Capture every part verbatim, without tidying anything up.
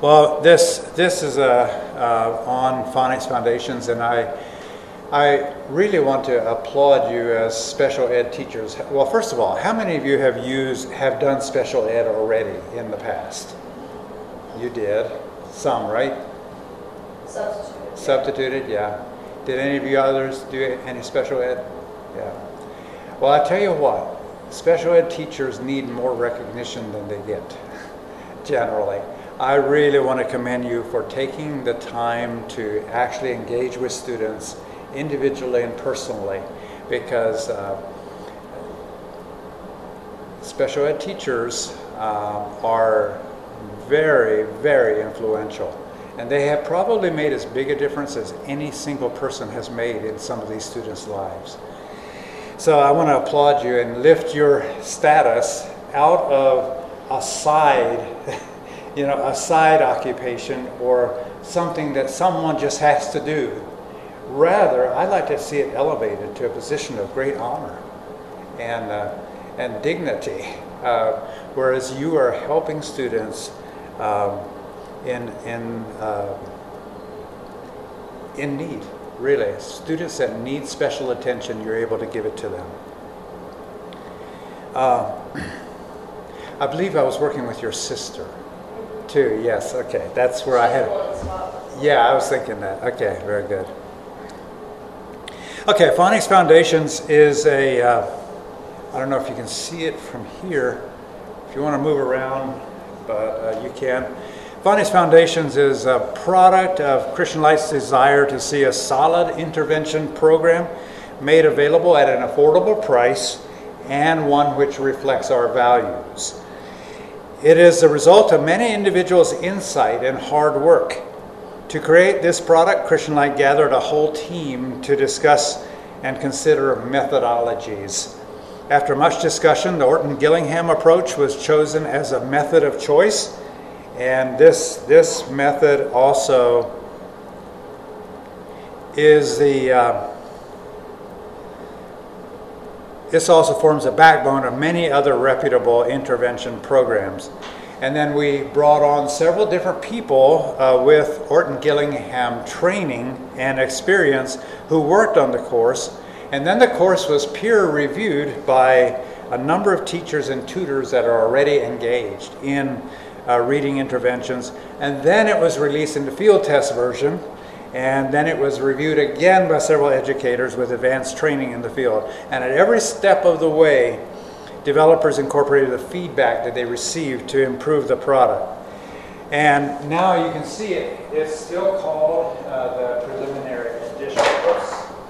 Well, this this is a, uh, on Phonics Foundations, and I I really want to applaud you as special ed teachers. Well, first of all, how many of you have used have done special ed already in the past? You did. Some, right? Substituted. Substituted, yeah. Did any of you others do any special ed? Yeah. Well, I tell you what, special ed teachers need more recognition than they get, generally. I really want to commend you for taking the time to actually engage with students individually and personally, because uh, special ed teachers uh, are very, very influential. And they have probably made as big a difference as any single person has made in some of these students' lives. So I want to applaud you and lift your status out of a side, you know, a side occupation or something that someone just has to do. Rather, I'd like to see it elevated to a position of great honor and uh, and dignity, uh, whereas you are helping students um, in in uh, in need. Really, students that need special attention, you're able to give it to them. Uh, I believe I was working with your sister, too. Yes, okay, that's where I had. Yeah, I was thinking that. Okay, very good. Okay, Phonics Foundations is a. Uh, I don't know if you can see it from here. If you want to move around, but uh, you can. Phonics Foundations is a product of Christian Light's desire to see a solid intervention program made available at an affordable price and one which reflects our values. It is the result of many individuals' insight and hard work. To create this product, Christian Light gathered a whole team to discuss and consider methodologies. After much discussion, the Orton Gillingham approach was chosen as a method of choice. And this this method also is the uh, this also forms the backbone of many other reputable intervention programs. And then we brought on several different people uh, with Orton Gillingham training and experience who worked on the course. And then the course was peer reviewed by a number of teachers and tutors that are already engaged in Uh, reading interventions, and then it was released in the field test version, and then it was reviewed again by several educators with advanced training in the field. And at every step of the way, developers incorporated the feedback that they received to improve the product. And now you can see it. It's still called uh, the preliminary edition. Oops.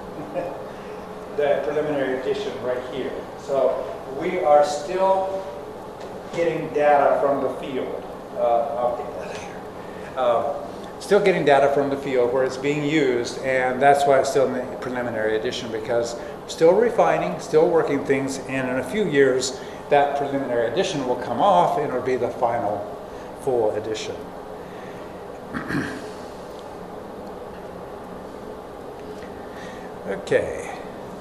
The preliminary edition right here. So we are still getting data from the field. Uh, I'll get that here. Uh, still getting data from the field where it's being used, and that's why it's still in the preliminary edition, because we're still refining, still working things, and in a few years that preliminary edition will come off and it'll be the final full edition. Okay.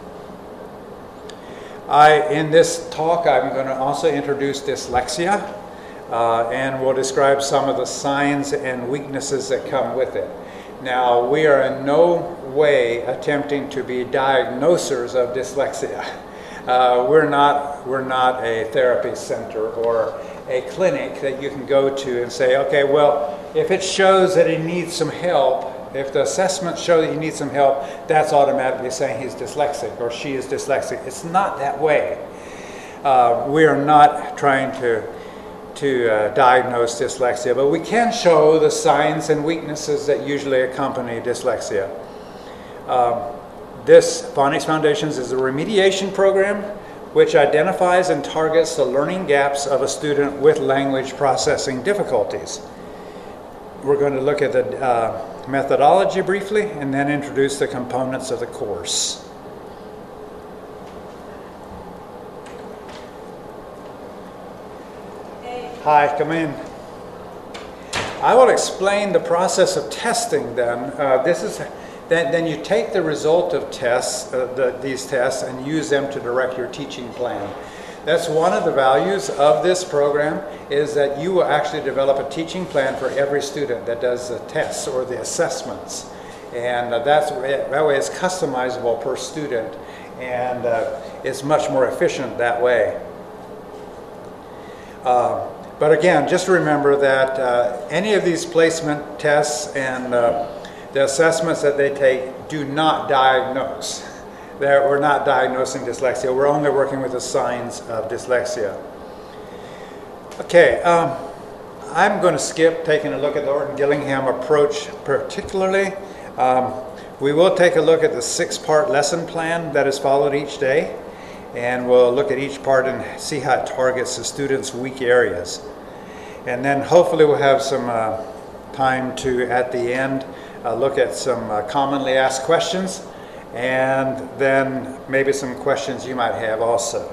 I, in this talk, I'm going to also introduce dyslexia, uh, and we'll describe some of the signs and weaknesses that come with it. Now, we are in no way attempting to be diagnosers of dyslexia. Uh, we're not, we're not a therapy center or a clinic that you can go to and say, okay, well, if it shows that he needs some help, if the assessments show that he needs some help, that's automatically saying he's dyslexic or she is dyslexic. It's not that way. Uh, we are not trying to, to uh, diagnose dyslexia, but we can show the signs and weaknesses that usually accompany dyslexia. Um, this Phonics Foundations is a remediation program which identifies and targets the learning gaps of a student with language processing difficulties. We're going to look at the uh, methodology briefly and then introduce the components of the course. Hey. Hi, come in. I will explain the process of testing then. Uh, this is then, then you take the result of tests, uh, the, these tests, and use them to direct your teaching plan. That's one of the values of this program, is that you will actually develop a teaching plan for every student that does the tests or the assessments. And uh, that's, that way it's customizable per student, and uh, it's much more efficient that way. Uh, but again, just remember that uh, any of these placement tests and uh, the assessments that they take do not diagnose. They're, we're not diagnosing dyslexia. We're only working with the signs of dyslexia. Okay, um, I'm going to skip taking a look at the Orton-Gillingham approach particularly. Um, we will take a look at the six-part lesson plan that is followed each day, and we'll look at each part and see how it targets the students' weak areas. And then hopefully we'll have some uh, time to, at the end, uh, look at some uh, commonly asked questions, and then maybe some questions you might have also.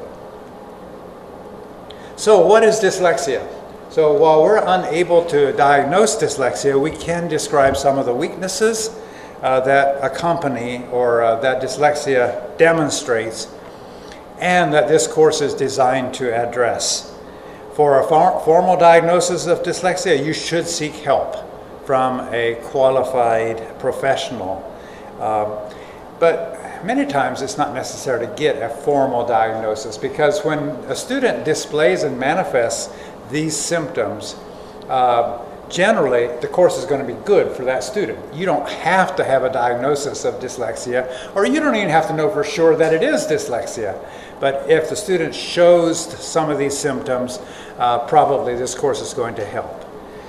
So what is dyslexia? So while we're unable to diagnose dyslexia, we can describe some of the weaknesses uh, that accompany or uh, that dyslexia demonstrates, and that this course is designed to address. For a for formal diagnosis of dyslexia, you should seek help from a qualified professional. Um, but many times it's not necessary to get a formal diagnosis, because when a student displays and manifests these symptoms, uh, generally the course is going to be good for that student. You don't have to have a diagnosis of dyslexia, or you don't even have to know for sure that it is dyslexia. But if the student shows some of these symptoms, uh, probably this course is going to help.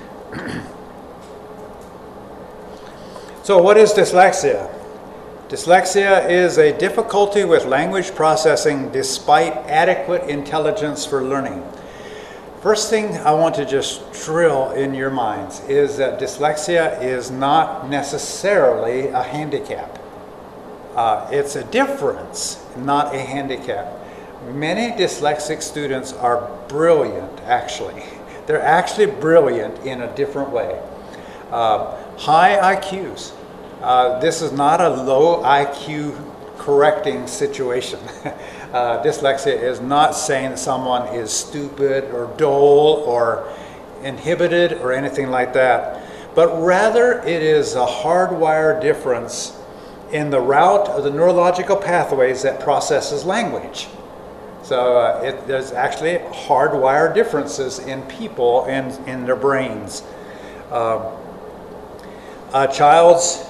So what is dyslexia? Dyslexia is a difficulty with language processing despite adequate intelligence for learning. First thing I want to just drill in your minds is that dyslexia is not necessarily a handicap. Uh, it's a difference, not a handicap. Many dyslexic students are brilliant, actually. They're actually brilliant in a different way. Uh, high I Qs. Uh, this is not a low I Q correcting situation. uh, dyslexia is not saying that someone is stupid or dull or inhibited or anything like that, but rather it is a hardwired difference in the route of the neurological pathways that processes language. So uh, it, there's actually hardwired differences in people and in their brains. Uh, a child's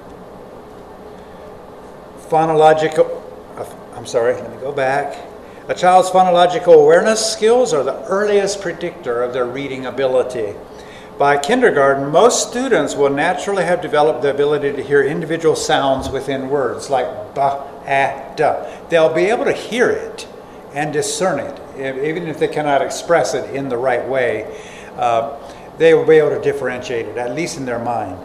phonological, uh, I'm sorry, let me go back. A child's phonological awareness skills are the earliest predictor of their reading ability. By kindergarten, most students will naturally have developed the ability to hear individual sounds within words, like ba, ah, da. They'll be able to hear it and discern it, even if they cannot express it in the right way. Uh, they will be able to differentiate it, at least in their mind.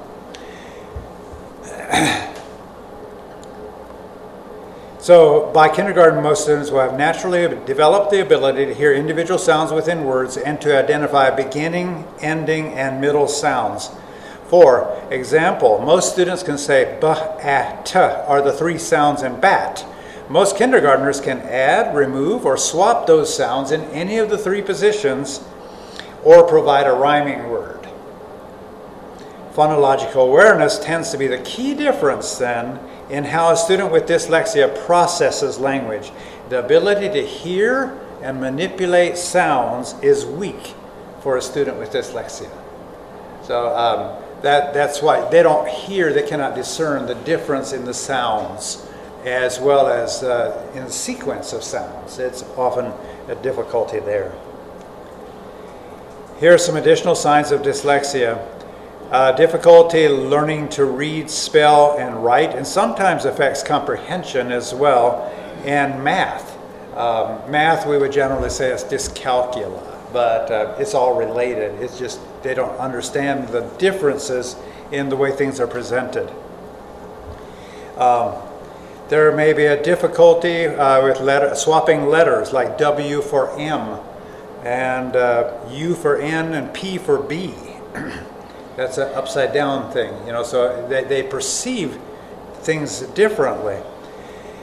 So by kindergarten, most students will have naturally developed the ability to hear individual sounds within words and to identify beginning, ending, and middle sounds. For example, most students can say ba, ah, ta are the three sounds in bat. Most kindergartners can add, remove, or swap those sounds in any of the three positions or provide a rhyming word. Phonological awareness tends to be the key difference then in how a student with dyslexia processes language. The ability to hear and manipulate sounds is weak for a student with dyslexia. So um, that, that's why they don't hear, they cannot discern the difference in the sounds as well as uh, in the sequence of sounds. It's often a difficulty there. Here are some additional signs of dyslexia. Uh, difficulty learning to read, spell, and write, and sometimes affects comprehension as well, and math. Um, math, we would generally say is dyscalculia, but uh, it's all related. It's just they don't understand the differences in the way things are presented. Um, there may be a difficulty uh, with letter, swapping letters, like W for M, and uh, U for N, and P for B. That's an upside down thing, you know, so they, they perceive things differently.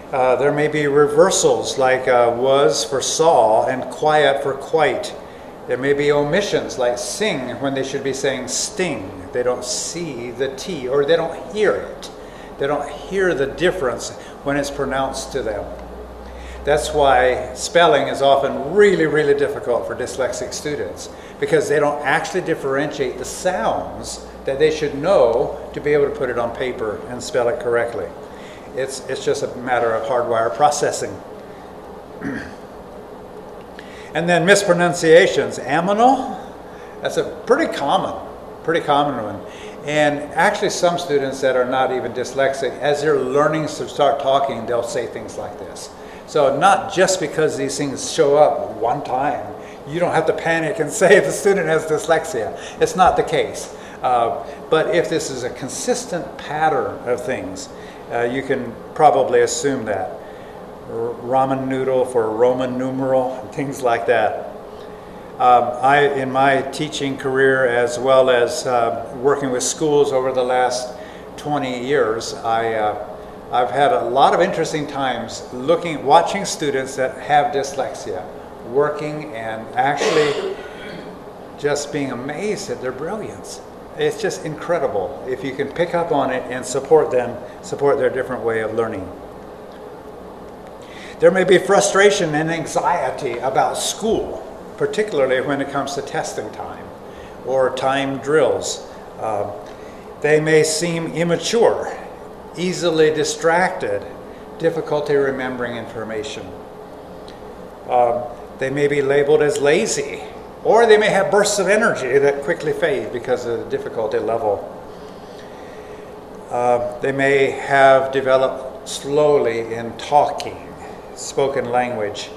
Uh, there may be reversals like uh, was for saw and quiet for quite. There may be omissions like sing when they should be saying sting. They don't see the T, or they don't hear it. They don't hear the difference when it's pronounced to them. That's why spelling is often really, really difficult for dyslexic students, because they don't actually differentiate the sounds that they should know to be able to put it on paper and spell it correctly. It's, it's just a matter of hardwire processing. And then mispronunciations. Aminal, that's a pretty common, pretty common one. And actually some students that are not even dyslexic, as they're learning to start talking, they'll say things like this. So not just because these things show up one time, you don't have to panic and say the student has dyslexia. It's not the case. Uh, but if this is a consistent pattern of things, uh, you can probably assume that. R- ramen noodle for Roman numeral, and things like that. Um, I, in my teaching career, as well as uh, working with schools over the last twenty years, I, uh, I've had a lot of interesting times looking, watching students that have dyslexia, working and actually just being amazed at their brilliance. It's just incredible if you can pick up on it and support them, support their different way of learning. There may be frustration and anxiety about school, particularly when it comes to testing time or time drills. Uh, they may seem immature, easily distracted, difficulty remembering information. Uh, they may be labeled as lazy, or they may have bursts of energy that quickly fade because of the difficulty level. Uh, they may have developed slowly in talking, spoken language.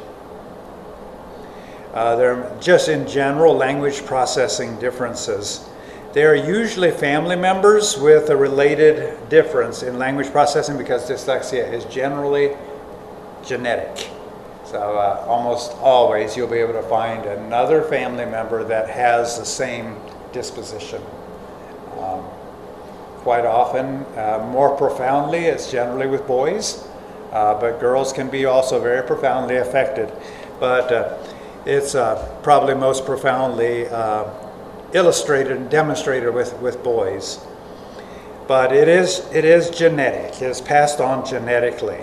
Uh, they're just in general language processing differences. They are usually family members with a related difference in language processing, because dyslexia is generally genetic. So uh, almost always you'll be able to find another family member that has the same disposition. Um, quite often, uh, more profoundly, it's generally with boys, uh, but girls can be also very profoundly affected. But uh, it's uh, probably most profoundly uh, illustrated and demonstrated with, with boys. But it is, it is genetic. It is passed on genetically.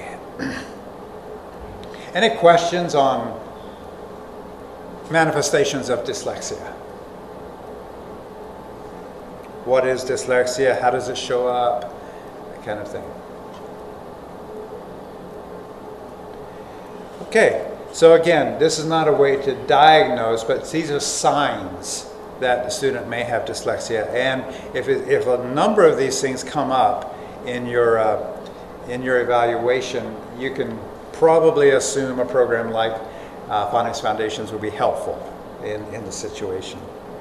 Any questions on manifestations of dyslexia? What is dyslexia? How does it show up? That kind of thing. Okay, so again, this is not a way to diagnose, but these are signs that the student may have dyslexia. And if, it, if a number of these things come up in your, uh, in your evaluation, you can probably assume a program like uh, Phonics Foundations would be helpful in, in the situation.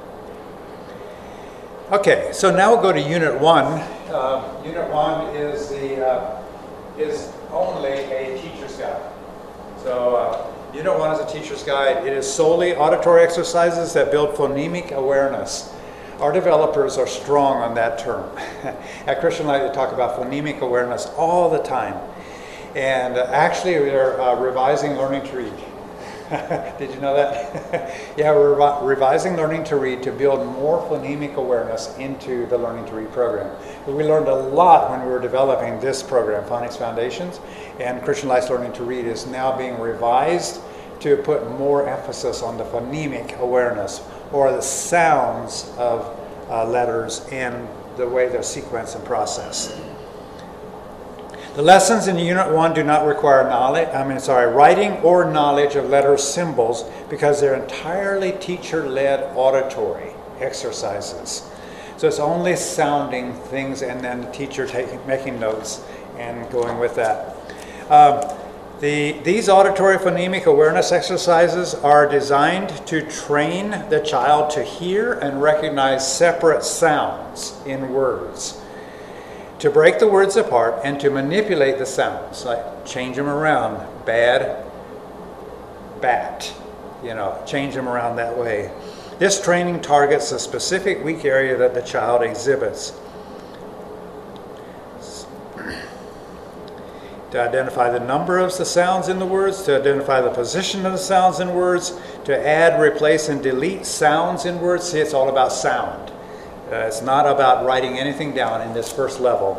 Okay, so now we'll go to Unit one. Uh, Unit one is, the, uh, is only a teacher's guide. So uh, Unit one is a teacher's guide. It is solely auditory exercises that build phonemic awareness. Our developers are strong on that term. At Christian Light, they talk about phonemic awareness all the time. And uh, actually, we're uh, revising learning to read. Did you know that? Yeah, we're revi revising learning to read to build more phonemic awareness into the learning to read program. We learned a lot when we were developing this program, Phonics Foundations, and Christian Light's Learning to Read is now being revised to put more emphasis on the phonemic awareness, or the sounds of uh, letters and the way they're sequenced and processed. The lessons in Unit one do not require knowledge, I mean, sorry, writing or knowledge of letter symbols, because they're entirely teacher-led auditory exercises. So it's only sounding things and then the teacher taking, making notes and going with that. Um, the, these auditory phonemic awareness exercises are designed to train the child to hear and recognize separate sounds in words, to break the words apart and to manipulate the sounds, like change them around, bad, bat, you know, change them around that way. This training targets a specific weak area that the child exhibits. to identify the number of the sounds in the words, to identify the position of the sounds in words, to add, replace, and delete sounds in words. See, it's all about sound. Uh, it's not about writing anything down in this first level.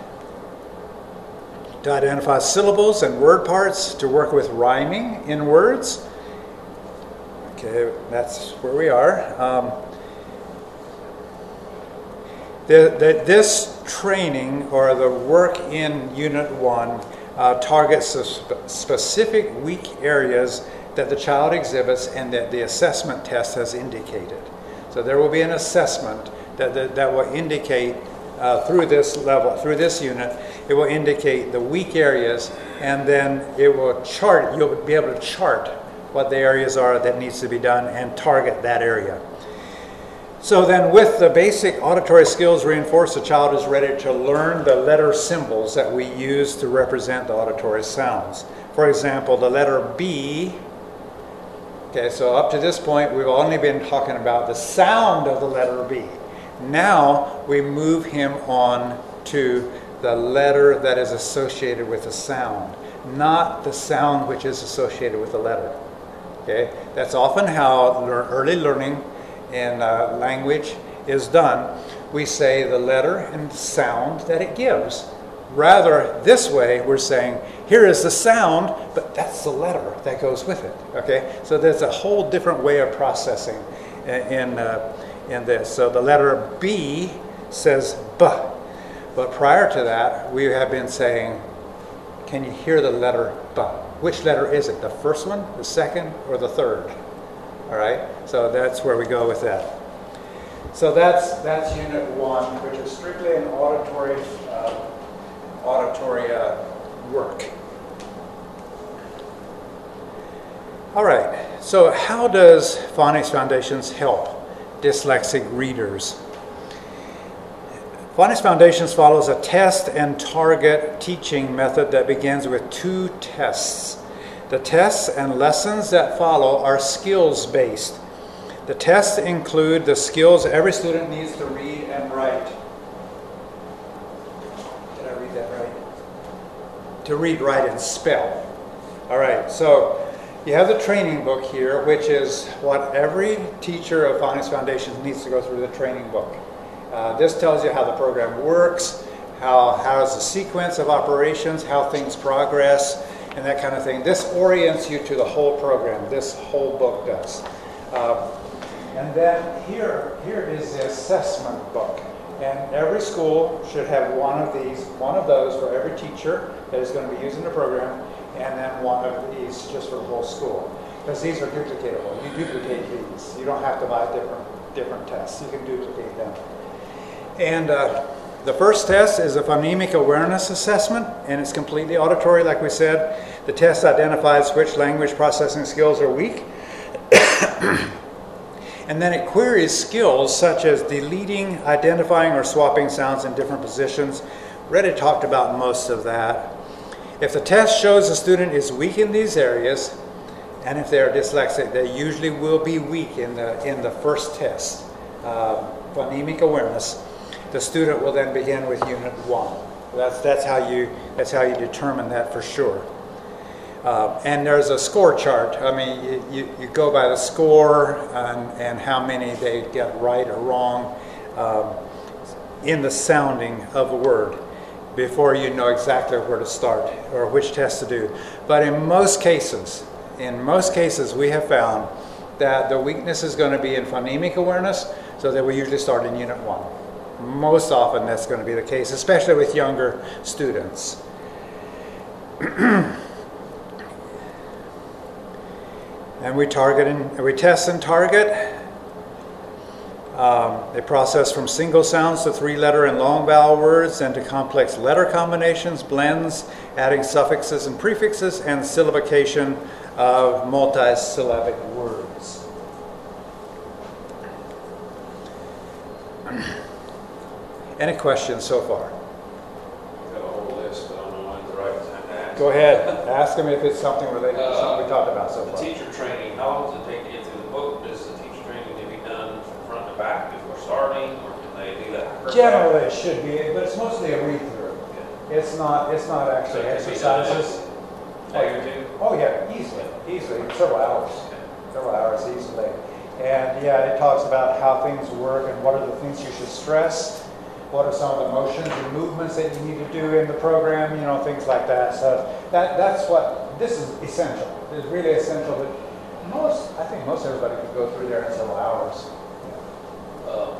To identify syllables and word parts, to work with rhyming in words. Okay, that's where we are. Um, the, the, this training, or the work in Unit one, uh, targets the sp- specific weak areas that the child exhibits and that the assessment test has indicated. So there will be an assessment that, that, that will indicate uh, through this level, through this unit, it will indicate the weak areas, and then it will chart, you'll be able to chart what the areas are that needs to be done and target that area. So then with the basic auditory skills reinforced, the child is ready to learn the letter symbols that we use to represent the auditory sounds. For example, the letter B. Okay, so up to this point, we've only been talking about the sound of the letter B. Now we move him on to the letter that is associated with the sound, not the sound which is associated with the letter. Okay, that's often how lear- early learning in uh, language is done. We say the letter and the sound that it gives. Rather, this way, we're saying, here is the sound, but that's the letter that goes with it. Okay, so there's a whole different way of processing in uh, in this. So the letter B says B, but prior to that, we have been saying, can you hear the letter B? Which letter is it? The first one, the second, or the third? All right, so that's where we go with that. So that's that's Unit One, which is strictly an auditory uh, auditory uh, work. All right, so how does Phonics Foundations help dyslexic readers? Phonics Foundations follows a test and target teaching method that begins with two tests. The tests and lessons that follow are skills-based. The tests include the skills every student needs to read and write. Did I read that right? To read, write, and spell. All right, so you have the training book here, which is what every teacher of Phonics Foundations needs to go through, the training book. Uh, this tells you how the program works, how how is the sequence of operations, how things progress, and that kind of thing. This orients you to the whole program. This whole book does. Uh, and then here, here is the assessment book. And every school should have one of these, one of those for every teacher that is going to be using the program, and then one of these just for the whole school. Because these are duplicatable. You duplicate these. You don't have to buy different, different tests. You can duplicate them. And uh, the first test is a phonemic awareness assessment, and it's completely auditory, like we said. The test identifies which language processing skills are weak. And then it queries skills such as deleting, identifying, or swapping sounds in different positions. We already talked about most of that. If the test shows a student is weak in these areas, and if they're dyslexic, they usually will be weak in the in the first test, uh, phonemic awareness. The student will then begin with Unit One. That's that's how you that's how you determine that for sure. Uh, and there's a score chart. I mean, you, you, you go by the score and, and how many they get right or wrong um, in the sounding of a word before you know exactly where to start or which test to do. But in most cases, in most cases, we have found that the weakness is going to be in phonemic awareness, so that we usually start in Unit One. Most often that's going to be the case, especially with younger students. And we target and we test and target. Um, they process from single sounds to three-letter and long vowel words, and to complex letter combinations, blends, adding suffixes and prefixes, and syllabication of multisyllabic words. Any questions so far? I've got a whole list, but I don't know when's the right time to ask. Go ahead. Ask them if it's something related to something we talked about so The far. teacher training, how long does it take to get through the book? Does the teacher training need to be done from front to back before starting, or can they do that? first Generally, it should be, but it's mostly a read-through. Okay. It's not, it's not actually So it can be done in exercises. a day or two? Oh, yeah, easily, easily, several hours, several hours easily. And yeah, it talks about how things work and what are the things you should stress. What are some of the motions and movements that you need to do in the program, you know, things like that. So that, that's what, this is essential. It's really essential that most, I think most everybody could go through there in several hours. Uh,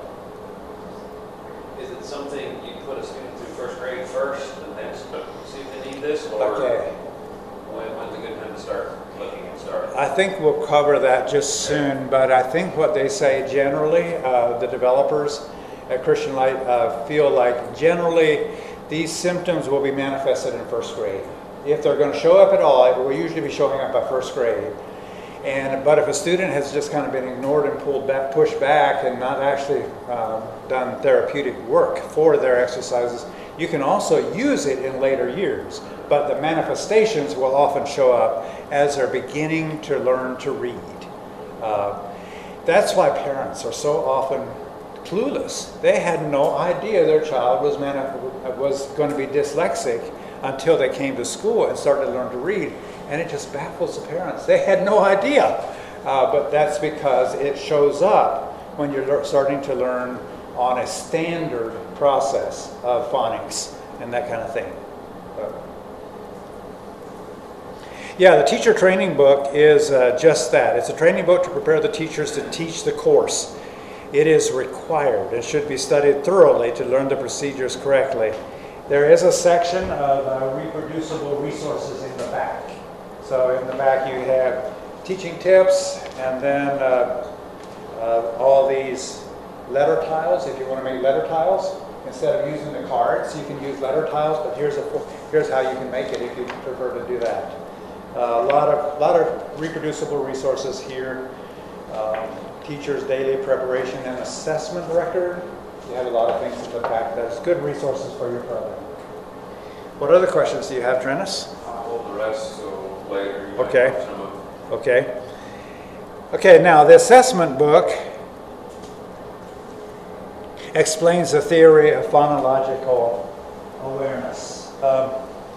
Is it something you put a student through first grade first and then see if they need this? Or Okay. when, when's a good time to start looking and start? I think we'll cover that just soon, but I think what they say generally, uh, the developers at Christian Light uh, feel like generally these symptoms will be manifested in first grade. If they're going to show up at all, it will usually be showing up by first grade. And but if a student has just kind of been ignored and pulled back, pushed back, and not actually um, done therapeutic work for their exercises, you can also use it in later years. But the manifestations will often show up as they're beginning to learn to read. Uh, that's why parents are so often clueless. They had no idea their child was manif- was going to be dyslexic until they came to school and started to learn to read. And it just baffles the parents. They had no idea. Uh, but that's because it shows up when you're le- starting to learn on a standard process of phonics and that kind of thing. But yeah, the teacher training book is uh, just that. It's a training book to prepare the teachers to teach the course. It is required and should be studied thoroughly to learn the procedures correctly. There is a section of uh, reproducible resources in the back. So in the back you have teaching tips and then uh, uh, all these letter tiles. If you want to make letter tiles, instead of using the cards, you can use letter tiles, but here's, a, here's how you can make it if you prefer to do that. Uh, a lot of, lot of reproducible resources here. Um, teacher's daily preparation and assessment record. You have a lot of things in the back. There's good resources for your program. What other questions do you have, Trennis? I'll hold the rest so later you might Okay. have some of Okay. Okay, now the assessment book explains the theory of phonological awareness um,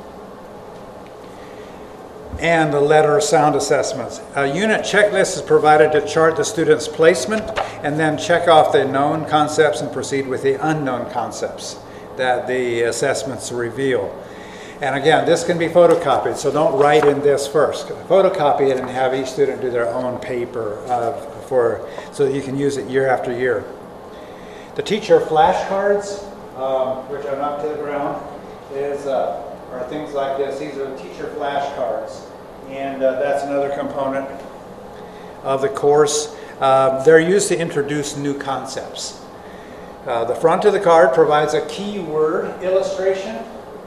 and the letter sound assessments. A unit checklist is provided to chart the student's placement and then check off the known concepts and proceed with the unknown concepts that the assessments reveal. And again, this can be photocopied, so don't write in this first. Photocopy it and have each student do their own paper uh, for, so that you can use it year after year. The teacher flashcards, um, which are knocked to the ground, is, uh, are things like this. These are the teacher flashcards, and uh, that's another component of the course. Uh, they're used to introduce new concepts. Uh, the front of the card provides a keyword illustration.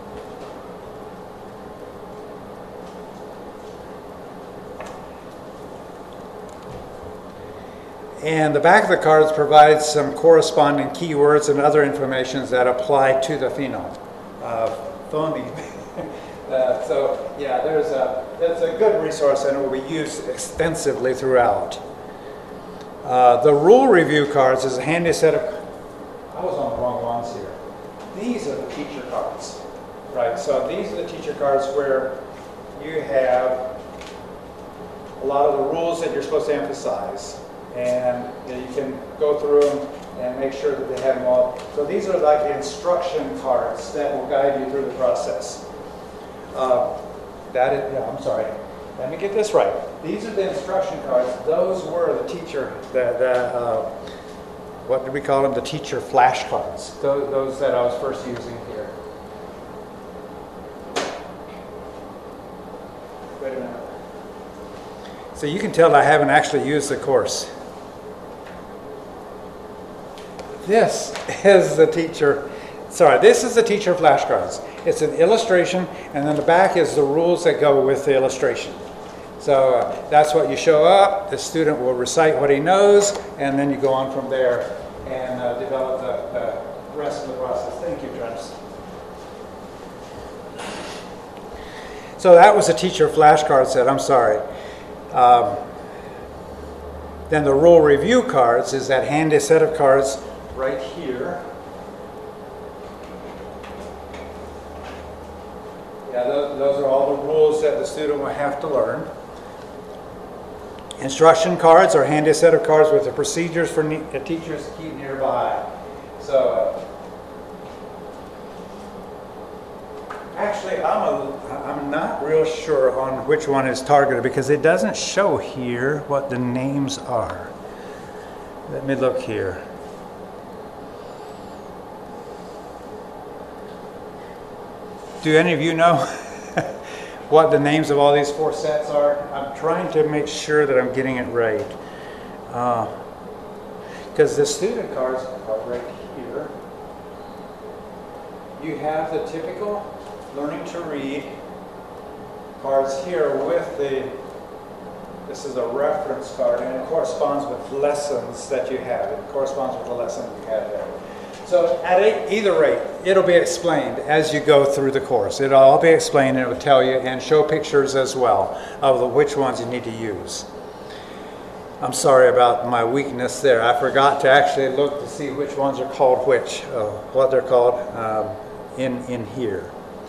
And the back of the cards provides some corresponding keywords and other information that apply to the phenome, uh, phoneme. uh, so yeah, there's a, it's a good resource and it will be used extensively throughout. Uh, the rule review cards is a handy set of, I was on the wrong ones here. These are the teacher cards, right? So these are the teacher cards where you have a lot of the rules that you're supposed to emphasize. And you know, you can go through them and make sure that they have them all. So these are like the instruction cards that will guide you through the process. Uh, that is, yeah, I'm sorry. Let me get this right. These are the instruction cards. Those were the teacher, the, the, uh, what did we call them? The teacher flashcards. Those, those that I was first using here. Wait a minute. So you can tell I haven't actually used the course. This is the teacher, sorry, this is the teacher flashcards. It's an illustration, and then the back is the rules that go with the illustration. So uh, that's what you show up. The student will recite what he knows, and then you go on from there and uh, develop the, the rest of the process. Thank you, Travis. So that was a teacher flashcard set. I'm sorry. Um, then the rule review cards is that handy set of cards right here. Yeah, those, those are all the rules that the student will have to learn. Instruction cards are a handy set of cards with the procedures for ne- the teachers to keep nearby. So, uh, actually, I'm, a, I'm not real sure on which one is targeted because it doesn't show here what the names are. Let me look here. Do any of you know what the names of all these four sets are? I'm trying to make sure that I'm getting it right. Because uh, the student cards are right here. You have the typical learning to read cards here with the, this is a reference card, and it corresponds with lessons that you have. It corresponds with the lesson you have there. So at either rate, it'll be explained as you go through the course. It'll all be explained, and it will tell you and show pictures as well of the which ones you need to use. I'm sorry about my weakness there. I forgot to actually look to see which ones are called which, uh, what they're called um, in, in here.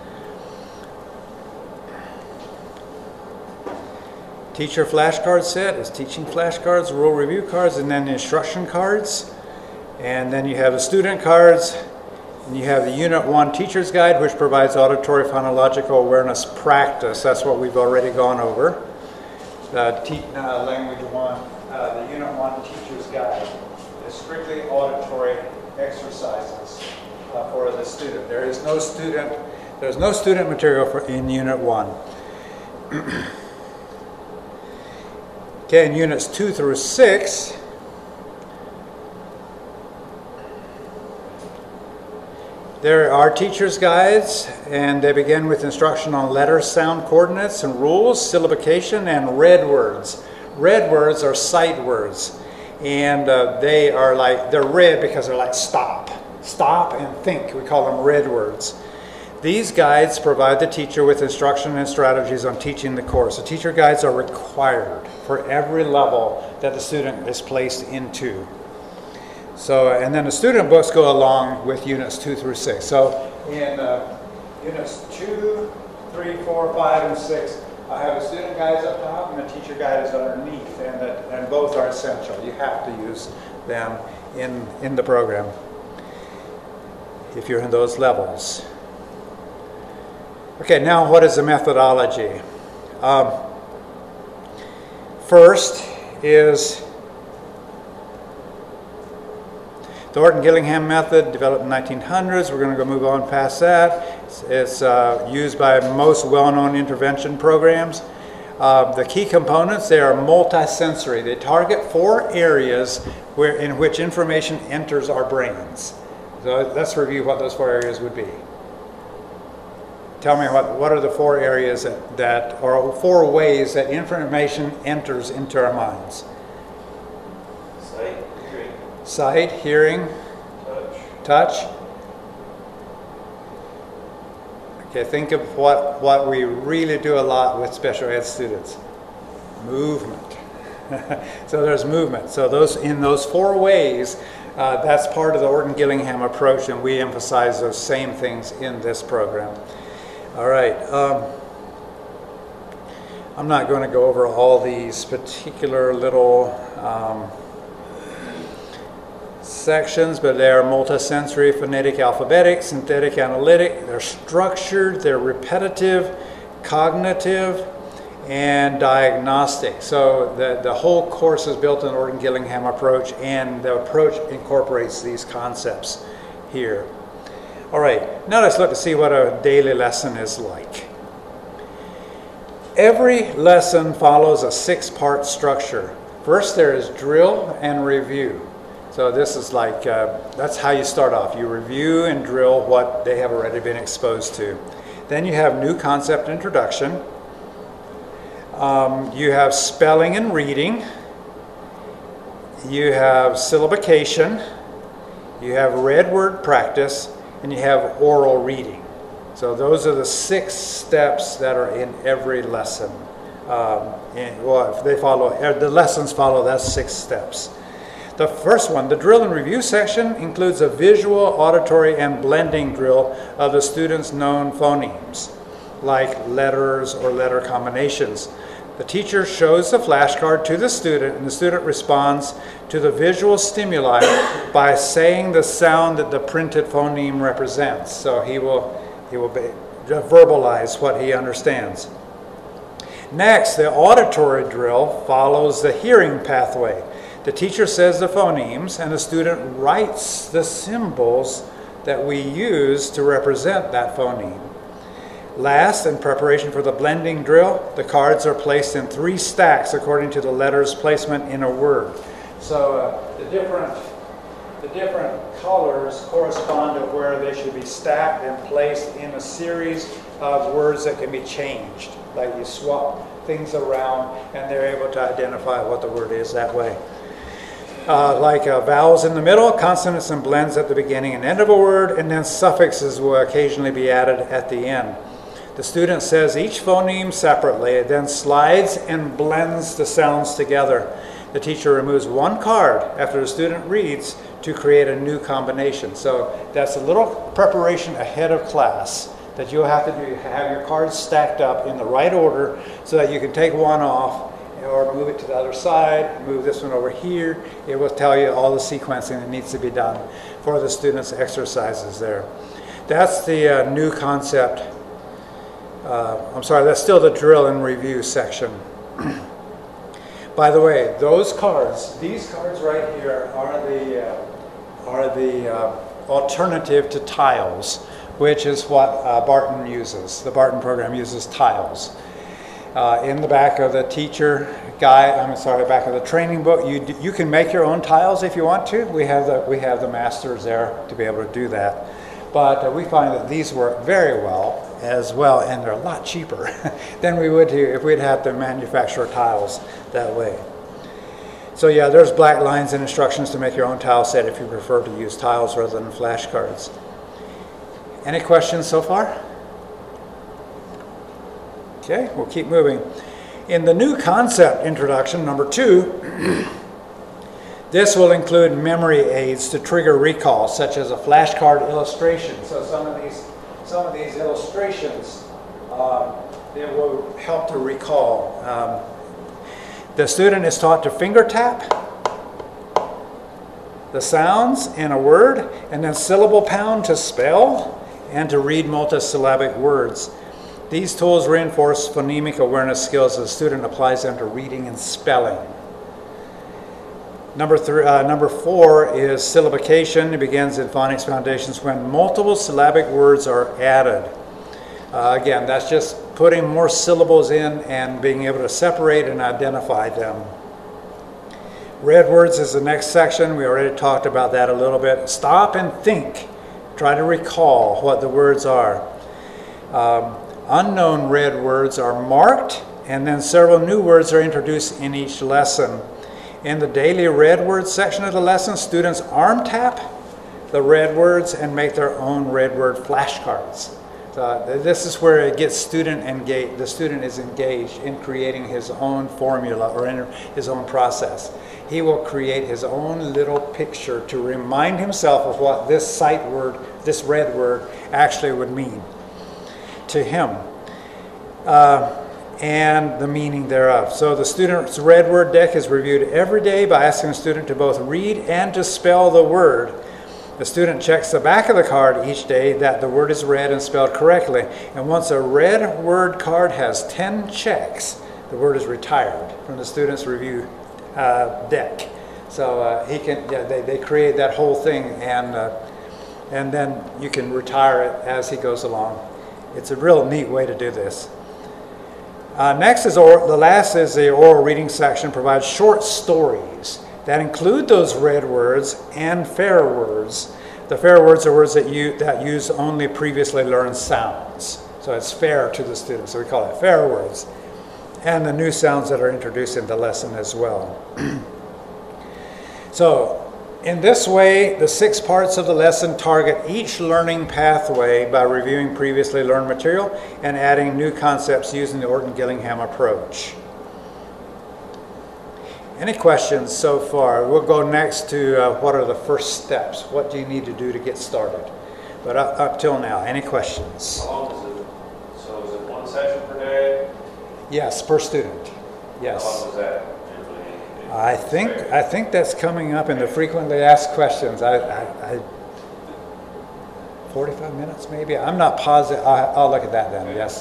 Teacher flashcard set is teaching flashcards, rule review cards, and then the instruction cards. And then you have the student cards, and you have the Unit one Teacher's Guide, which provides auditory phonological awareness practice. That's what we've already gone over. The te- uh, Language one, uh, the Unit one Teacher's Guide is strictly auditory exercises uh, for the student. There is no student, there's no student material for in Unit one. Okay, in Units two through six, there are teacher's guides, and they begin with instruction on letter sound coordinates and rules, syllabication, and red words. Red words are sight words, and uh, they are like, they're red because they're like stop, stop and think. We call them red words. These guides provide the teacher with instruction and strategies on teaching the course. The teacher guides are required for every level that the student is placed into. So, and then the student books go along with units two through six. So in uh, units two, three, four, five, and six, I have the student guides up top and the teacher guide is underneath, and, that, and both are essential. You have to use them in, in the program if you're in those levels. Okay, now what is the methodology? Um, first is the Orton-Gillingham method, developed in the nineteen hundreds. We're going to go move on past that. It's, it's uh, used by most well-known intervention programs. Uh, the key components, they are multisensory. They target four areas where, in which information enters our brains. So let's review what those four areas would be. Tell me what, what are the four areas that, that, or four ways that information enters into our minds? Sight, hearing. Sight, hearing, Touch. touch. Okay, think of what, what we really do a lot with special ed students. Movement. So there's movement. So those in those four ways, uh, that's part of the Orton-Gillingham approach, and we emphasize those same things in this program. All right. Um, I'm not going to go over all these particular little um, sections, but they are multisensory, phonetic, alphabetic, synthetic, analytic. They're structured, they're repetitive, cognitive, and diagnostic. So the, the whole course is built on the Orton-Gillingham approach, and the approach incorporates these concepts here. All right, now let's look to see what a daily lesson is like. Every lesson follows a six-part structure. First, there is drill and review. So this is like, uh, that's how you start off. You review and drill what they have already been exposed to. Then you have new concept introduction. Um, you have spelling and reading. You have syllabication. You have read word practice. And you have oral reading. So those are the six steps that are in every lesson. Um, and, well, if they follow, the lessons follow that six steps. The first one, the drill and review section, includes a visual, auditory, and blending drill of the students' known phonemes. like letters or letter combinations. The teacher shows the flashcard to the student, and the student responds to the visual stimuli by saying the sound that the printed phoneme represents. So he will, he will be, verbalize what he understands. Next, the auditory drill follows the hearing pathway. The teacher says the phonemes, and the student writes the symbols that we use to represent that phoneme. Last, in preparation for the blending drill, the cards are placed in three stacks according to the letter's placement in a word. So uh, the different the different colors correspond to where they should be stacked and placed in a series of words that can be changed. Like you swap things around and they're able to identify what the word is that way. Uh, like uh, vowels in the middle, consonants and blends at the beginning and end of a word, and then suffixes will occasionally be added at the end. The student says each phoneme separately, then slides and blends the sounds together. The teacher removes one card after the student reads to create a new combination. So that's a little preparation ahead of class that you'll have to do. Have your cards stacked up in the right order so that you can take one off or move it to the other side, move this one over here. It will tell you all the sequencing that needs to be done for the students' exercises there. That's the uh, new concept. Uh, I'm sorry, that's still the drill and review section. By the way, those cards, these cards right here are the uh, are the uh, alternative to tiles, which is what uh, Barton uses. The Barton program uses tiles. Uh, in the back of the teacher guide, I'm sorry, back of the training book, you you can make your own tiles if you want to. We have the we have the masters there to be able to do that. But uh, we find that these work very well as well, and they're a lot cheaper than we would do if we'd have to manufacture tiles that way. So yeah, there's black lines and instructions to make your own tile set if you prefer to use tiles rather than flashcards. Any questions so far? Okay, we'll keep moving. In the new concept introduction, number two, this will include memory aids to trigger recall, such as a flashcard illustration. So some of these, some of these illustrations, uh, it will help to recall. Um, the student is taught to finger tap the sounds in a word, and then syllable pound to spell, and to read multisyllabic words. These tools reinforce phonemic awareness skills as the student applies them to reading and spelling. Number three, uh, number four is syllabication. It begins in phonics foundations when multiple syllabic words are added. Uh, again, that's just putting more syllables in and being able to separate and identify them. Read words is the next section. We already talked about that a little bit. Stop and think. Try to recall what the words are. Um, unknown read words are marked, and then several new words are introduced in each lesson. In the daily read words section of the lesson, students arm tap the read words and make their own read word flashcards. So this is where it gets student engaged. The student is engaged in creating his own formula or in his own process. He will create his own little picture to remind himself of what this sight word, this read word, actually would mean to him. Uh, and the meaning thereof. So the student's read word deck is reviewed every day by asking the student to both read and to spell the word. The student checks the back of the card each day that the word is read and spelled correctly. And once a read word card has ten checks, the word is retired from the student's review uh, deck. So uh, he can, yeah, they, they create that whole thing, and uh, and then you can retire it as he goes along. It's a real neat way to do this. Uh, next is or, the last is the oral reading section. Provides short stories that include those read words and fair words. The fair words are words that you that use only previously learned sounds. So it's fair to the students. So we call it fair words. And the new sounds that are introduced in the lesson as well. So in this way, the six parts of the lesson target each learning pathway by reviewing previously learned material and adding new concepts using the Orton-Gillingham approach. Any questions so far? We'll go next to uh, what are the first steps? What do you need to do to get started? But up, up till now, any questions? How long is it? So is it one session per day? Yes, per student. How Yes. long was that usually? I think I think that's coming up in the frequently asked questions. I, I, I forty-five minutes maybe. I'm not positive. I, I'll look at that then. Yes.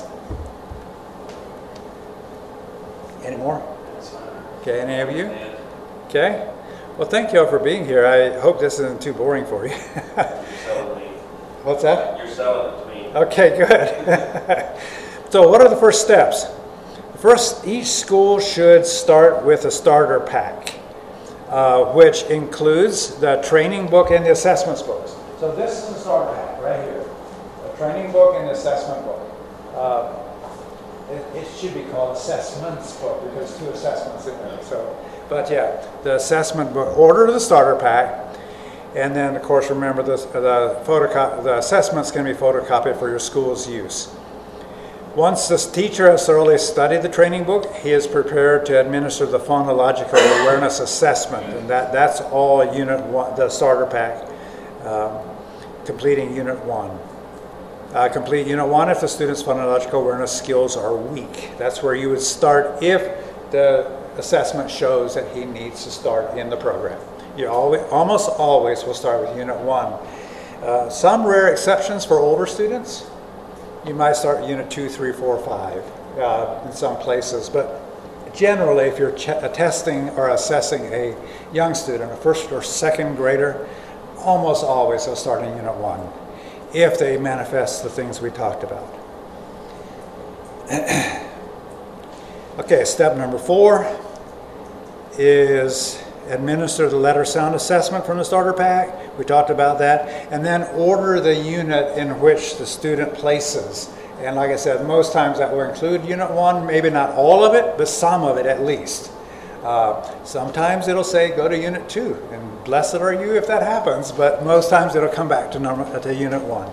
Any more? That's fine. Okay. Any of you? And Okay. Well, thank you all for being here. I hope this isn't too boring for you. you're selling me. What's that? You're selling it to me. Okay, good. So what are the first steps? First, each school should start with a starter pack, uh, which includes the training book and the assessments books. So this is the starter pack right here. The training book and the assessment book. Uh, it, it should be called assessments book because two assessments in there. So, but yeah, the assessment book. Order the starter pack. And then, of course, remember this, the, photoco- the assessments can be photocopied for your school's use. Once the teacher has thoroughly studied the training book, he is prepared to administer the phonological awareness assessment. And that, that's all Unit one, the starter pack, um, completing Unit one. Uh, complete Unit one if the student's phonological awareness skills are weak. That's where you would start if the assessment shows that he needs to start in the program. You always, almost always will start with Unit one. Uh, some rare exceptions for older students, you might start Unit two, three, four, five uh, in some places, but generally if you're ch- testing or assessing a young student, a first or second grader, almost always they'll start in Unit one if they manifest the things we talked about. Okay, step number four is administer the letter sound assessment from the starter pack. We talked about that. And then order the unit in which the student places. And like I said, most times that will include Unit one, maybe not all of it, but some of it at least. Uh, sometimes it'll say go to Unit two, and blessed are you if that happens, but most times it'll come back to, number, to Unit one.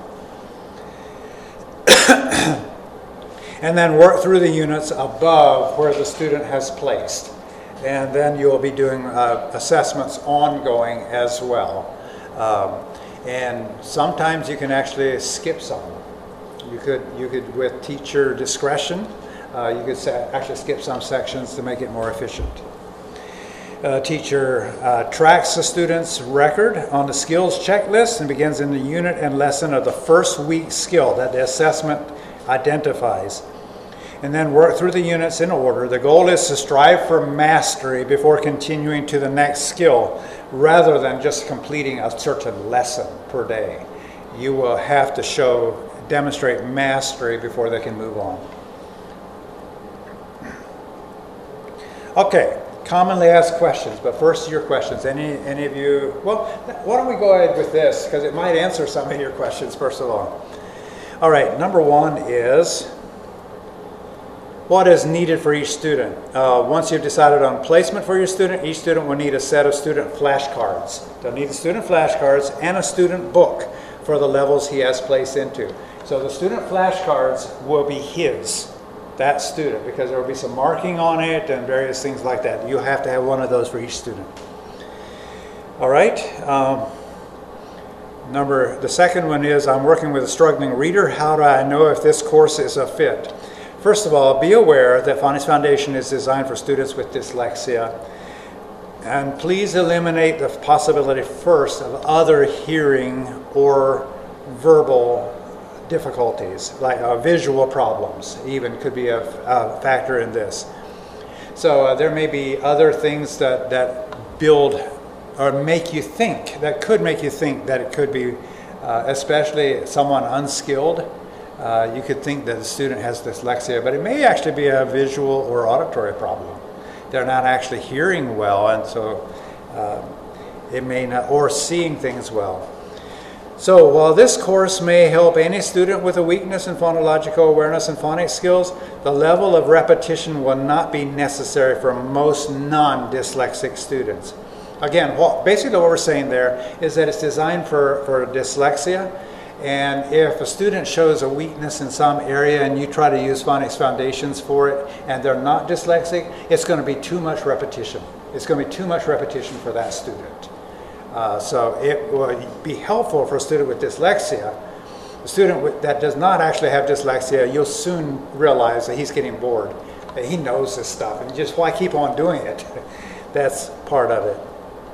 And then work through the units above where the student has placed. And then you'll be doing uh, assessments ongoing as well. Um, and sometimes you can actually skip some. You could, you could with teacher discretion, uh, you could sa- actually skip some sections to make it more efficient. Uh, teacher uh, tracks the student's record on the skills checklist and begins in the unit and lesson of the first week skill that the assessment identifies. And then work through the units in order. The goal is to strive for mastery before continuing to the next skill, rather than just completing a certain lesson per day. You will have to show, demonstrate mastery before they can move on. Okay, commonly asked questions, but first your questions. Any, any of you, well, why don't we go ahead with this, because it might answer some of your questions first of all. All right, number one is, what is needed for each student? Uh, once you've decided on placement for your student, each student will need a set of student flashcards. They'll need the student flashcards and a student book for the levels he has placed into. So the student flashcards will be his, that student, because there will be some marking on it and various things like that. You'll have to have one of those for each student. All right. Um, number, the second one is, I'm working with a struggling reader. How do I know if this course is a fit? First of all, be aware that Phonics Foundation is designed for students with dyslexia. And please eliminate the possibility first of other hearing or verbal difficulties, like uh, visual problems even could be a, a factor in this. So uh, there may be other things that, that build or make you think, that could make you think that it could be, uh, especially someone unskilled. Uh, you could think that the student has dyslexia, but it may actually be a visual or auditory problem. They're not actually hearing well, and so uh, it may not, or seeing things well. So while this course may help any student with a weakness in phonological awareness and phonics skills, the level of repetition will not be necessary for most non-dyslexic students. Again, what, basically what we're saying there is that it's designed for, for dyslexia. And if a student shows a weakness in some area and you try to use Phonics Foundations for it and they're not dyslexic, it's going to be too much repetition. It's going to be too much repetition for that student. Uh, so it would be helpful for a student with dyslexia The student with, that does not actually have dyslexia, you'll soon realize that he's getting bored, that he knows this stuff, and just why keep on doing it? That's part of it.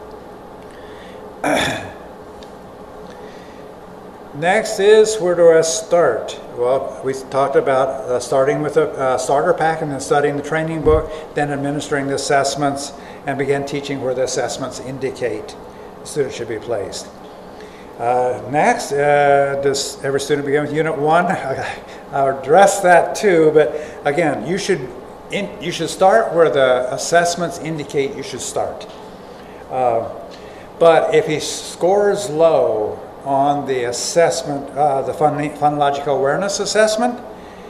Next is, where do I start? Well, we talked about uh, starting with a uh, starter pack and then studying the training book, then administering the assessments, and begin teaching where the assessments indicate the student should be placed. Uh, next, uh, does every student begin with Unit one? I'll address that too, but again, you should in, you should start where the assessments indicate you should start. Uh, but if he scores low on the assessment, uh, the phonological awareness assessment,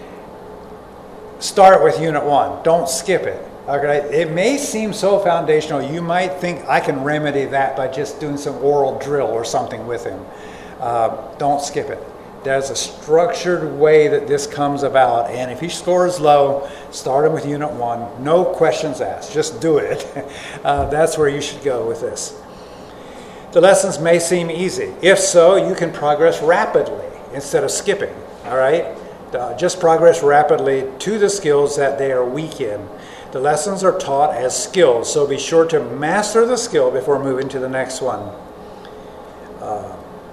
start with Unit one. Don't skip it. Okay, it may seem so foundational, you might think I can remedy that by just doing some oral drill or something with him. Uh, don't skip it. There's a structured way that this comes about, and if he scores low, start him with Unit one. No questions asked, just do it. uh, that's where you should go with this. The lessons may seem easy. If so, you can progress rapidly instead of skipping, all right? Uh, just progress rapidly to the skills that they are weak in. The lessons are taught as skills, so be sure to master the skill before moving to the next one. Uh,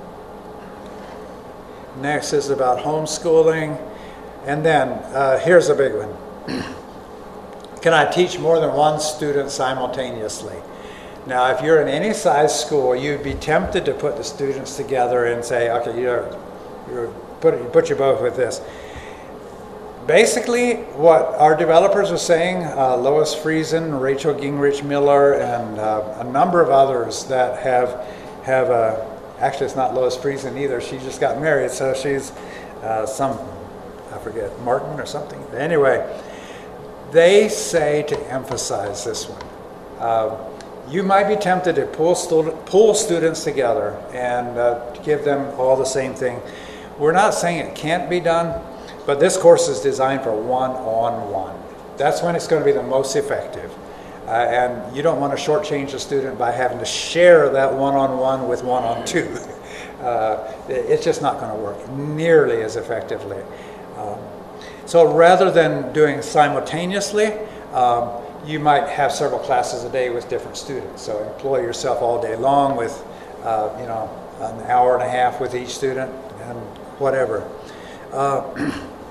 next is about homeschooling. And then, uh, here's a big one. Can I teach more than one student simultaneously? Now, if you're in any size school, you'd be tempted to put the students together and say, okay, you're, you're put, you put your boat with this. Basically, what our developers are saying, uh, Lois Friesen, Rachel Gingrich Miller, and uh, a number of others that have, have uh, actually it's not Lois Friesen either, she just got married, so she's uh, some, I forget, Martin or something. Anyway, they say to emphasize this one. Uh, you might be tempted to pull, stu- pull students together and uh, give them all the same thing. We're not saying it can't be done, but this course is designed for one-on-one. That's when it's going to be the most effective. Uh, and you don't want to shortchange a student by having to share that one-on-one with one-on-two. Uh, it's just not going to work nearly as effectively. Um, so rather than doing simultaneously, um, you might have several classes a day with different students. So employ yourself all day long with, uh, you know, an hour and a half with each student and whatever. Uh,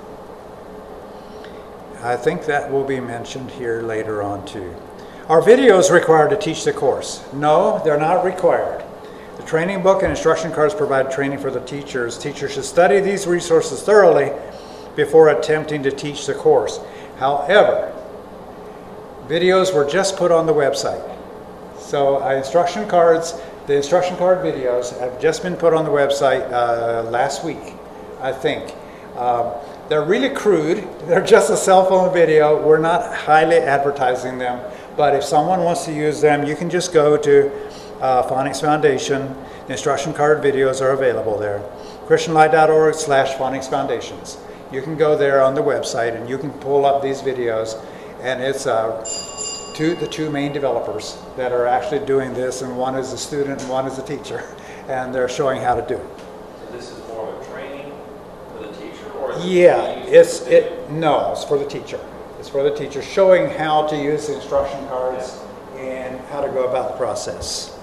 I think that will be mentioned here later on too. Are videos required to teach the course? No, they're not required. The training book and instruction cards provide training for the teachers. Teachers should study these resources thoroughly before attempting to teach the course. However, videos were just put on the website. So uh, instruction cards, the instruction card videos have just been put on the website uh, last week, I think. Um, they're really crude. They're just a cell phone video. We're not highly advertising them. But if someone wants to use them, you can just go to uh, Phonics Foundation. The instruction card videos are available there. christianlight.org slash Phonics Foundations. You can go there on the website and you can pull up these videos. And it's uh, two, the two main developers that are actually doing this. And one is a student and one is a teacher. And they're showing how to do it. So this is more of a training for the teacher? Or is Yeah, it it's, it, no, it's for the teacher. It's for the teacher, showing how to use the instruction cards and how to go about the process.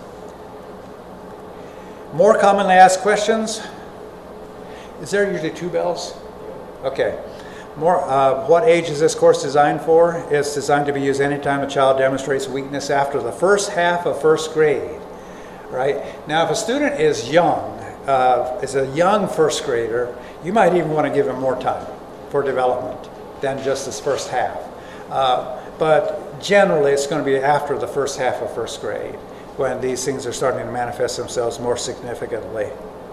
More commonly asked questions. Is there usually two bells? Okay. More. Uh, what age is this course designed for? It's designed to be used anytime a child demonstrates weakness after the first half of first grade. Right? Now, if a student is young, uh, is a young first grader, you might even want to give him more time for development than just this first half. Uh, but generally, it's going to be after the first half of first grade when these things are starting to manifest themselves more significantly.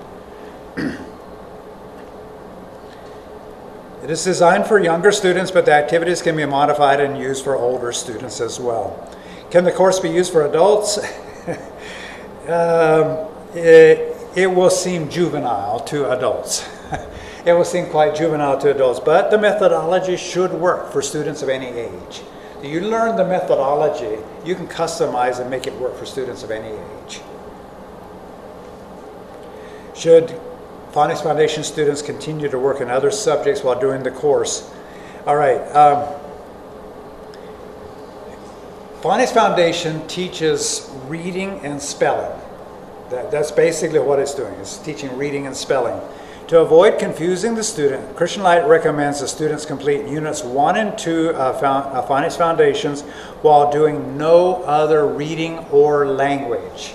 It is designed for younger students, but the activities can be modified and used for older students as well. Can the course be used for adults? um, it, it will seem juvenile to adults. It will seem quite juvenile to adults, but the methodology should work for students of any age. You learn the methodology, you can customize and make it work for students of any age. Should Phonics Foundation students continue to work in other subjects while doing the course. All right. Um, Phonics Foundation teaches reading and spelling. That, that's basically what it's doing. It's teaching reading and spelling. To avoid confusing the student, Christian Light recommends the students complete units one and two of uh, Phonics Foundations while doing no other reading or language.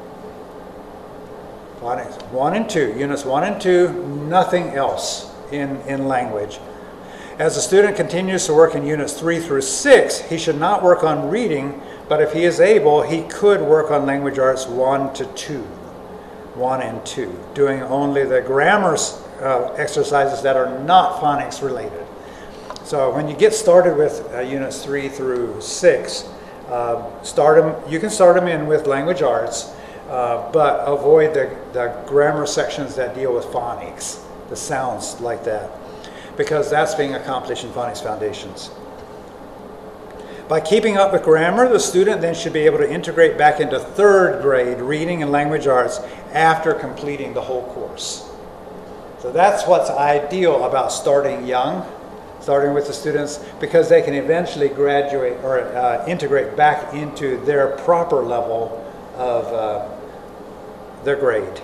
Phonics one and two, units one and two, nothing else in, in language. As the student continues to work in units three through six, he should not work on reading, but if he is able, he could work on language arts one to two. One and two, doing only the grammar uh, exercises that are not phonics related. So when you get started with uh, units three through six, uh, start them. You can start them in with language arts, uh, but avoid the, the grammar sections that deal with phonics, the sounds like that, because that's being accomplished in Phonics Foundations. By keeping up with grammar, the student then should be able to integrate back into third grade reading and language arts after completing the whole course. So that's what's ideal about starting young, starting with the students, because they can eventually graduate or uh, integrate back into their proper level of uh, their grade.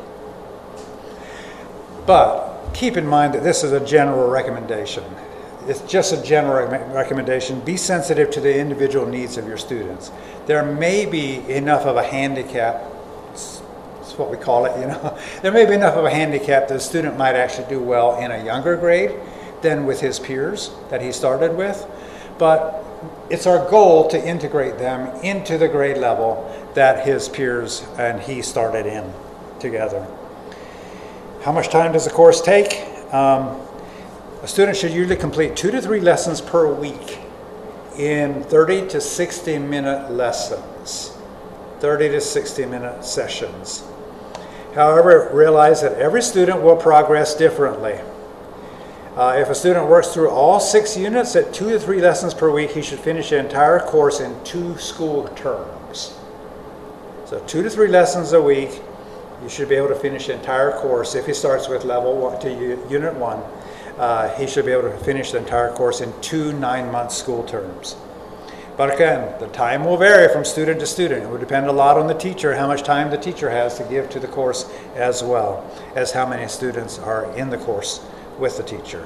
But keep in mind that this is a general recommendation. It's just a general recommendation. Be sensitive to the individual needs of your students. There may be enough of a handicap, that's what we call it, you know. There may be enough of a handicap that a student might actually do well in a younger grade than with his peers that he started with. But it's our goal to integrate them into the grade level that his peers and he started in together. How much time does the course take? Um, A student should usually complete two to three lessons per week in thirty to sixty minute lessons, thirty to sixty minute sessions. However, realize that every student will progress differently. Uh, if a student works through all six units at two to three lessons per week, he should finish the entire course in two school terms. So two to three lessons a week, you should be able to finish the entire course. If he starts with level one to unit one, Uh, he should be able to finish the entire course in two nine-month school terms. But again, the time will vary from student to student. It will depend a lot on the teacher, how much time the teacher has to give to the course, as well as how many students are in the course with the teacher.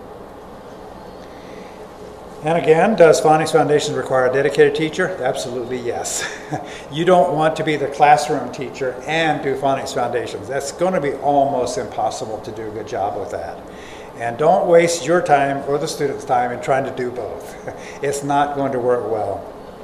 And again, does Phonics Foundation require a dedicated teacher? Absolutely yes. You don't want to be the classroom teacher and do Phonics Foundations. That's going to be almost impossible to do a good job with that. And don't waste your time or the student's time in trying to do both. It's not going to work well.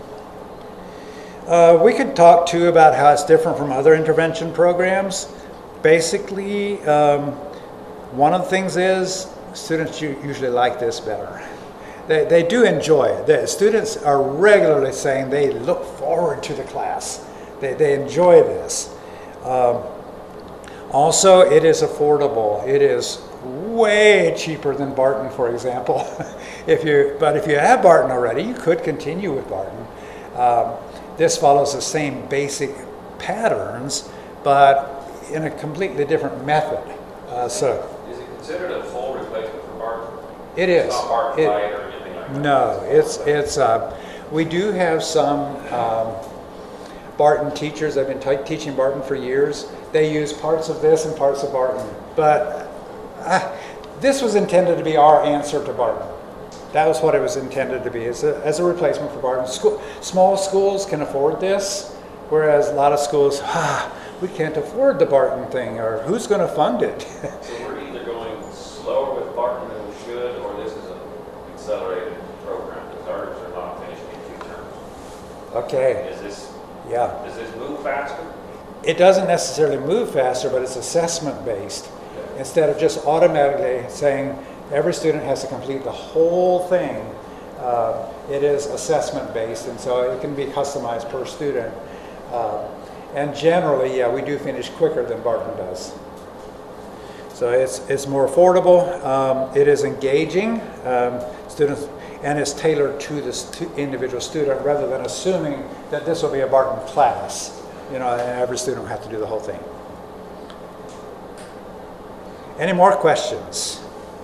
Uh, we could talk too about how it's different from other intervention programs. Basically, um, one of the things is students usually like this better. They, they do enjoy it. The students are regularly saying they look forward to the class. They, they enjoy this. Um, also, it is affordable. It is way cheaper than Barton, for example. if you, but if you have Barton already, you could continue with Barton. Um, this follows the same basic patterns, but in a completely different method. Uh, so, is it considered a full replacement for Barton? It is. It's not Barton It, Light or anything like that? No, it's, it's uh, we do have some um, Barton teachers that have been t- teaching Barton for years. They use parts of this and parts of Barton, but Uh, this was intended to be our answer to Barton. That was what it was intended to be, as a, as a replacement for Barton. School, small schools can afford this, whereas a lot of schools, ah, we can't afford the Barton thing, or who's going to fund it? So we're either going slower with Barton than we should, or this is an accelerated program, because ours are not finishing in two terms. Okay, Is this, yeah. does this move faster? It doesn't necessarily move faster, but it's assessment-based. Instead of just automatically saying every student has to complete the whole thing, uh, it is assessment-based, and so it can be customized per student. Uh, and generally, yeah, we do finish quicker than Barton does. So it's it's more affordable. Um, it is engaging um, students, and it's tailored to the stu- individual student rather than assuming that this will be a Barton class. You know, and every student will have to do the whole thing. Any more questions?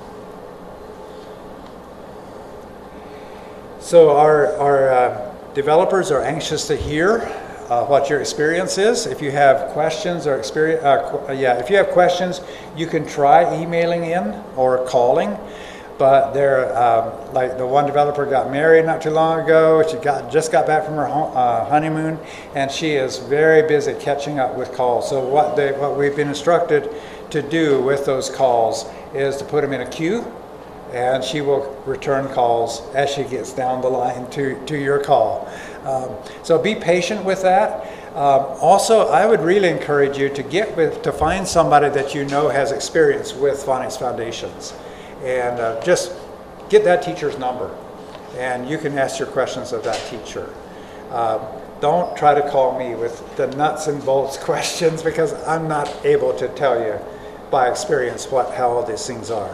So our, our uh, developers are anxious to hear uh, what your experience is. If you have questions or experience, uh, qu- yeah, if you have questions, you can try emailing in or calling. But they're um, like the one developer got married not too long ago. She got just got back from her hon- uh, honeymoon, and she is very busy catching up with calls. So what they what we've been instructed to do with those calls is to put them in a queue, and she will return calls as she gets down the line to, to your call. Um, so be patient with that. Um, also, I would really encourage you to get with to find somebody that you know has experience with Phonics Foundations, and uh, just get that teacher's number, and you can ask your questions of that teacher. Uh, don't try to call me with the nuts and bolts questions, because I'm not able to tell you by experience what how all these things are.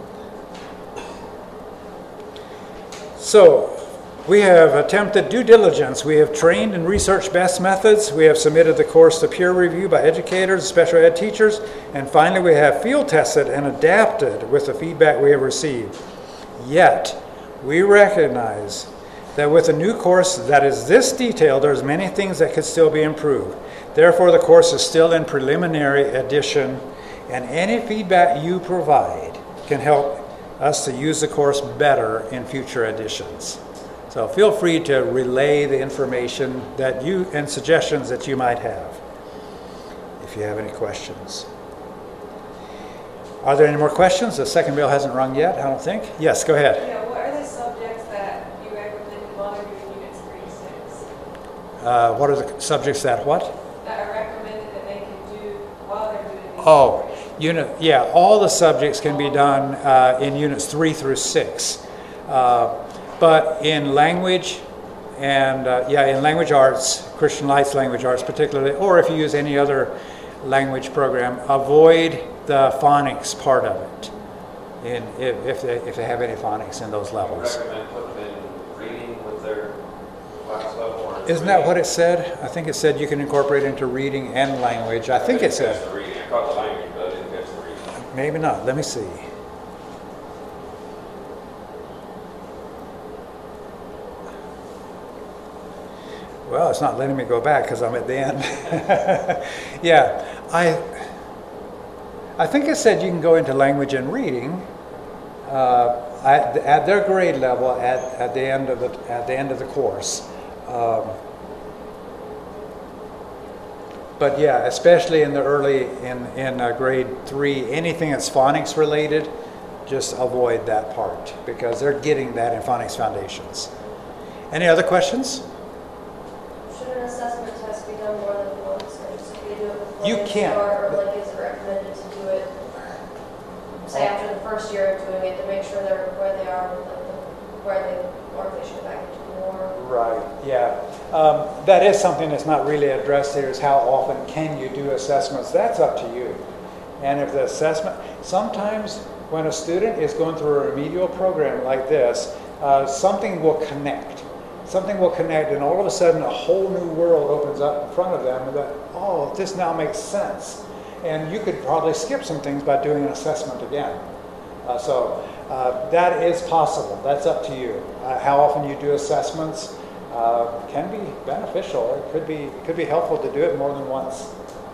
So, we have attempted due diligence. We have trained and researched best methods. We have submitted the course to peer review by educators, special ed teachers, and finally we have field tested and adapted with the feedback we have received. Yet, we recognize that with a new course that is this detailed, there's many things that could still be improved. Therefore, the course is still in preliminary edition, and any feedback you provide can help us to use the course better in future editions. So feel free to relay the information that you and suggestions that you might have, if you have any questions. Are there any more questions? The second bell hasn't rung yet, I don't think. Yes, go ahead. Yeah, what are the subjects that you recommend while they're doing units three to six? Uh, what are the subjects that what? That are recommended that they can do while they're doing units Oh, three? unit, yeah, all the subjects can be done uh, in units three through six. Uh, but in language and, uh, yeah, in language arts, Christian Lights language arts particularly, or if you use any other language program, avoid the phonics part of it, in, if, if, they, if they have any phonics in those I levels. recommend putting them in reading with their class level. Or Isn't that what it said? I think it said you can incorporate into reading and language. I think it said. That's the reading. I caught the language, but I didn't catch the reading. Maybe not. Let me see. Well, it's not letting me go back because I'm at the end. Yeah, I I think it said you can go into language and reading uh, at, at their grade level at, at the end of the at the end of the course. Um, but yeah, especially in the early in in uh, grade three, anything that's phonics related, just avoid that part because they're getting that in Phonics Foundations. Any other questions? Should an assessment test be done more than once, or just if you do it before You they can't. start, or like is it recommended to do it, say after the first year of doing it, to make sure they're where they are with like the, where they, or if they should go back into more? Right, yeah. Um, that is something that's not really addressed here, is how often can you do assessments? That's up to you. And if the assessment, sometimes when a student is going through a remedial program like this, uh, something will connect. Something will connect and all of a sudden a whole new world opens up in front of them and that, oh, this now makes sense. And you could probably skip some things by doing an assessment again. Uh, so uh, that is possible. That's up to you. Uh, how often you do assessments uh, can be beneficial. It could be, it could be helpful to do it more than once.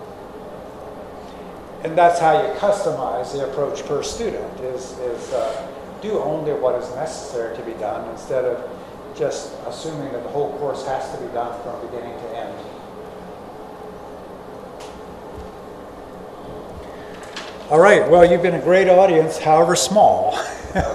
And that's how you customize the approach per student, is, is uh, do only what is necessary to be done instead of just assuming that the whole course has to be done from beginning to end. All right, well, you've been a great audience, however small.